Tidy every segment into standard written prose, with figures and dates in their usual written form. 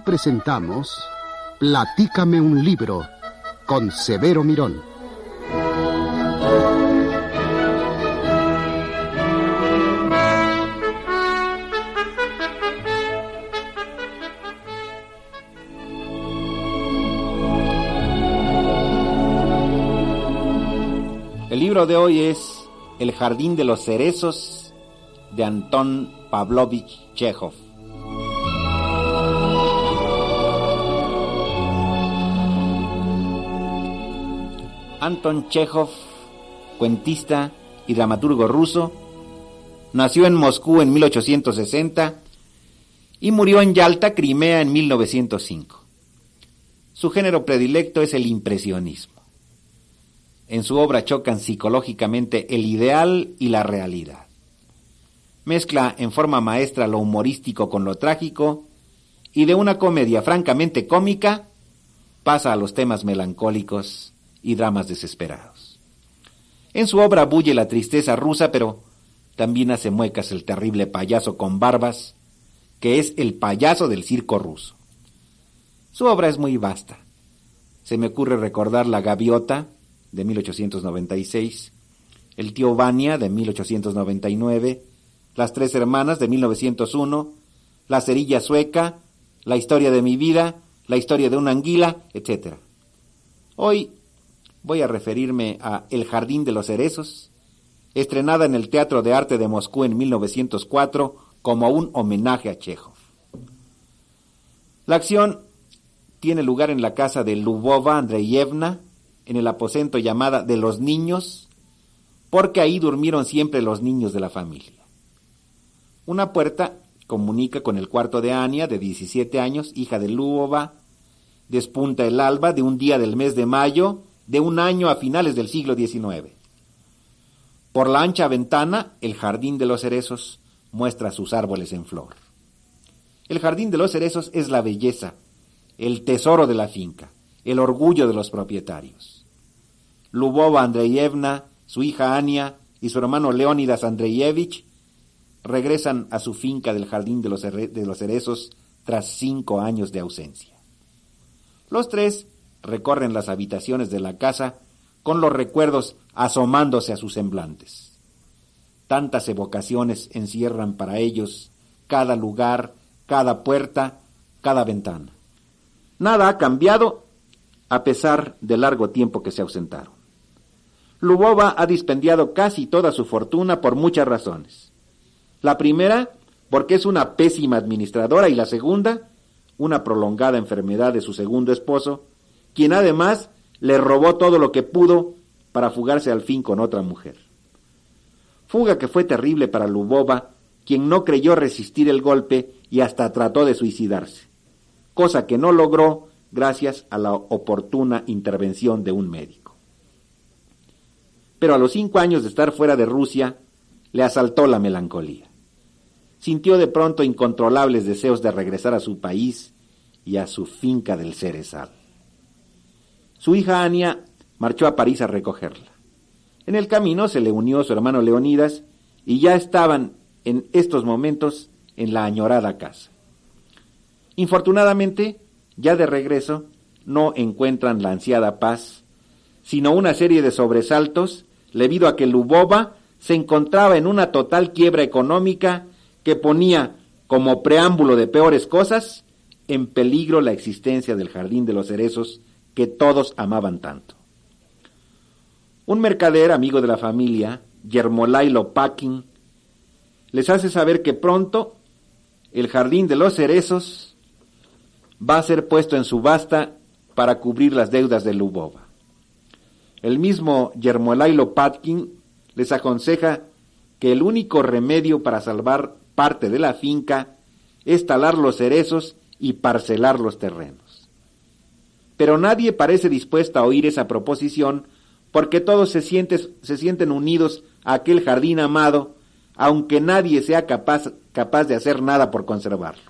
presentamos Platícame un libro con Severo Mirón. El libro de hoy es El jardín de los cerezos de Anton Pavlovich Chejov. Anton Chejov, cuentista y dramaturgo ruso, nació en Moscú en 1860 y murió en Yalta, Crimea, en 1905. Su género predilecto es el impresionismo. En su obra chocan psicológicamente el ideal y la realidad. Mezcla en forma maestra lo humorístico con lo trágico y de una comedia francamente cómica pasa a los temas melancólicos y dramas desesperados. En su obra bulle la tristeza rusa, pero también hace muecas el terrible payaso con barbas, que es el payaso del circo ruso. Su obra es muy vasta. Se me ocurre recordar La Gaviota, de 1896, El tío Vania, de 1899, Las tres hermanas, de 1901, La cerilla sueca, La historia de mi vida, La historia de una anguila, etc. Hoy voy a referirme a El jardín de los cerezos, estrenada en el Teatro de Arte de Moscú en 1904 como un homenaje a Chejov. La acción tiene lugar en la casa de Lubova Andreyevna, en el aposento llamada de los niños, porque ahí durmieron siempre los niños de la familia. Una puerta comunica con el cuarto de Ania, de 17 años, hija de Lubova. Despunta el alba de un día del mes de mayo, de un año a finales del siglo XIX. Por la ancha ventana, el jardín de los cerezos muestra sus árboles en flor. El jardín de los cerezos es la belleza, el tesoro de la finca, el orgullo de los propietarios. Lubova Andreyevna, su hija Ania y su hermano Leónidas Andreyevich regresan a su finca del jardín de los cerezos tras 5 años de ausencia. Los tres recorren las habitaciones de la casa con los recuerdos asomándose a sus semblantes. Tantas evocaciones encierran para ellos cada lugar, cada puerta, cada ventana. Nada ha cambiado a pesar del largo tiempo que se ausentaron. Lubova ha dispendiado casi toda su fortuna por muchas razones. La primera, porque es una pésima administradora, y la segunda, una prolongada enfermedad de su segundo esposo, quien además le robó todo lo que pudo para fugarse al fin con otra mujer. Fuga que fue terrible para Lubova, quien no creyó resistir el golpe y hasta trató de suicidarse, cosa que no logró gracias a la oportuna intervención de un médico. Pero a los 5 años de estar fuera de Rusia, le asaltó la melancolía. Sintió de pronto incontrolables deseos de regresar a su país y a su finca del cerezal. Su hija Ania marchó a París a recogerla. En el camino se le unió su hermano Leonidas y ya estaban en estos momentos en la añorada casa. Infortunadamente, ya de regreso, no encuentran la ansiada paz, sino una serie de sobresaltos debido a que Lubova se encontraba en una total quiebra económica que ponía, como preámbulo de peores cosas, en peligro la existencia del jardín de los cerezos que todos amaban tanto. Un mercader, amigo de la familia, Yermolai Lopakin, les hace saber que pronto el jardín de los cerezos va a ser puesto en subasta para cubrir las deudas de Lubova. El mismo Yermolai Lopakin les aconseja que el único remedio para salvar parte de la finca es talar los cerezos y parcelar los terrenos. Pero nadie parece dispuesto a oír esa proposición, porque todos se sienten unidos a aquel jardín amado, aunque nadie sea capaz de hacer nada por conservarlo.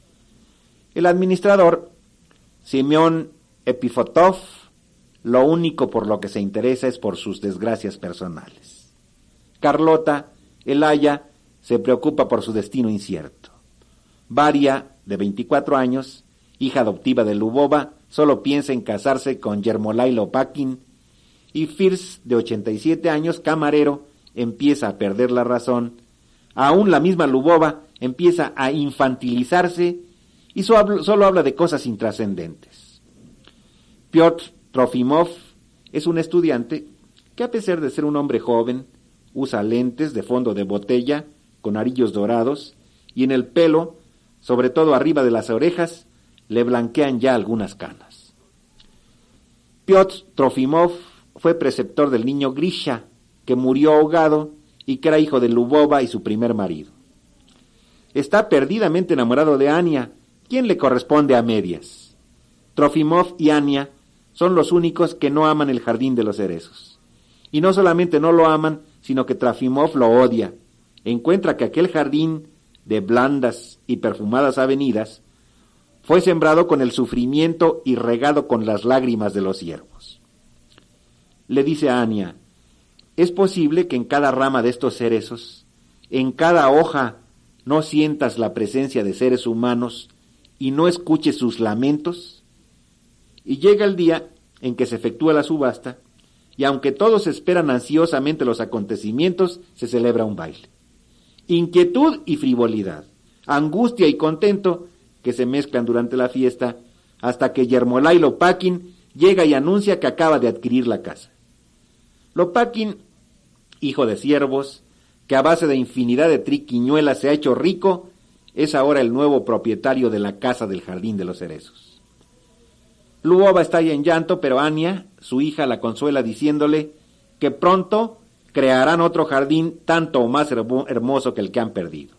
El administrador, Simeón Epifotov, lo único por lo que se interesa es por sus desgracias personales. Carlota, el aya, se preocupa por su destino incierto. Varia, de 24 años, hija adoptiva de Lubova, solo piensa en casarse con Yermolai Lopakin, y First, de 87 años, camarero, empieza a perder la razón. Aún la misma Lubova empieza a infantilizarse y solo habla de cosas intrascendentes. Piotr Trofimov es un estudiante que, a pesar de ser un hombre joven, usa lentes de fondo de botella con arillos dorados y en el pelo, sobre todo arriba de las orejas, le blanquean ya algunas canas. Piotr Trofimov fue preceptor del niño Grisha, que murió ahogado y que era hijo de Lubova y su primer marido. Está perdidamente enamorado de Ania, quien le corresponde a medias. Trofimov y Ania son los únicos que no aman el jardín de los cerezos. Y no solamente no lo aman, sino que Trofimov lo odia. Encuentra que aquel jardín de blandas y perfumadas avenidas fue sembrado con el sufrimiento y regado con las lágrimas de los ciervos. Le dice a Ania: ¿es posible que en cada rama de estos cerezos, en cada hoja, no sientas la presencia de seres humanos y no escuches sus lamentos? Y llega el día en que se efectúa la subasta, y aunque todos esperan ansiosamente los acontecimientos, se celebra un baile. Inquietud y frivolidad, angustia y contento que se mezclan durante la fiesta, hasta que Yermolai Lopakin llega y anuncia que acaba de adquirir la casa. Lopakin, hijo de siervos, que a base de infinidad de triquiñuelas se ha hecho rico, es ahora el nuevo propietario de la casa del jardín de los cerezos. Lubova está ya en llanto, pero Ania, su hija, la consuela diciéndole que pronto crearán otro jardín tanto o más hermoso que el que han perdido.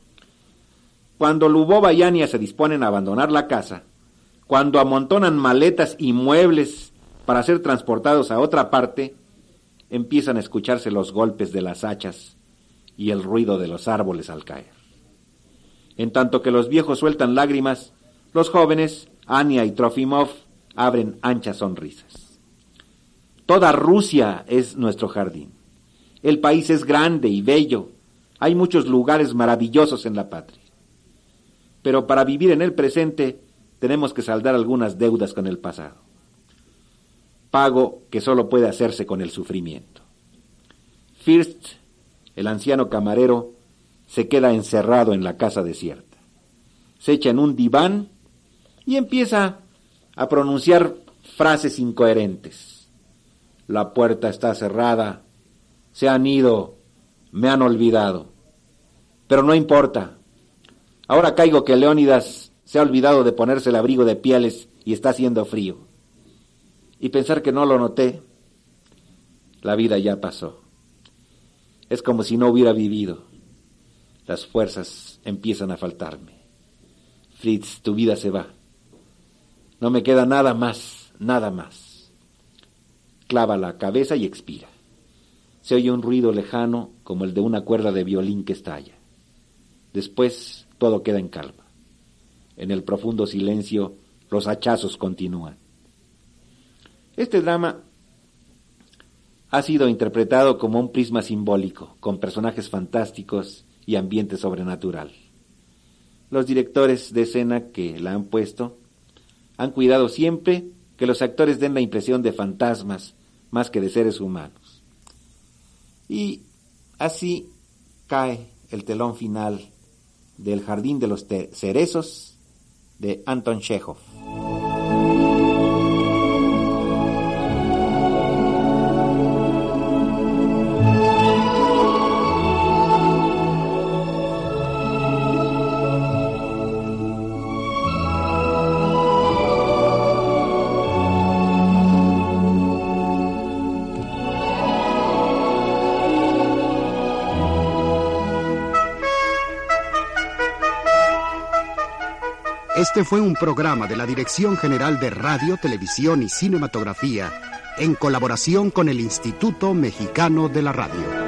Cuando Lubova y Ania se disponen a abandonar la casa, cuando amontonan maletas y muebles para ser transportados a otra parte, empiezan a escucharse los golpes de las hachas y el ruido de los árboles al caer. En tanto que los viejos sueltan lágrimas, los jóvenes, Ania y Trofimov, abren anchas sonrisas. Toda Rusia es nuestro jardín. El país es grande y bello. Hay muchos lugares maravillosos en la patria. Pero para vivir en el presente tenemos que saldar algunas deudas con el pasado. Pago que solo puede hacerse con el sufrimiento. First, el anciano camarero, se queda encerrado en la casa desierta. Se echa en un diván y empieza a pronunciar frases incoherentes. La puerta está cerrada, se han ido, me han olvidado. Pero no importa. Ahora caigo que Leónidas se ha olvidado de ponerse el abrigo de pieles y está haciendo frío. Y pensar que no lo noté, la vida ya pasó. Es como si no hubiera vivido. Las fuerzas empiezan a faltarme. Fritz, tu vida se va. No me queda nada más, nada más. Clava la cabeza y expira. Se oye un ruido lejano como el de una cuerda de violín que estalla. Después todo queda en calma. En el profundo silencio los hachazos continúan. Este drama ha sido interpretado como un prisma simbólico, con personajes fantásticos y ambiente sobrenatural. Los directores de escena que la han puesto han cuidado siempre que los actores den la impresión de fantasmas más que de seres humanos. Y así cae el telón final del Jardín de los Cerezos de Anton Chejov. Este fue un programa de la Dirección General de Radio, Televisión y Cinematografía en colaboración con el Instituto Mexicano de la Radio.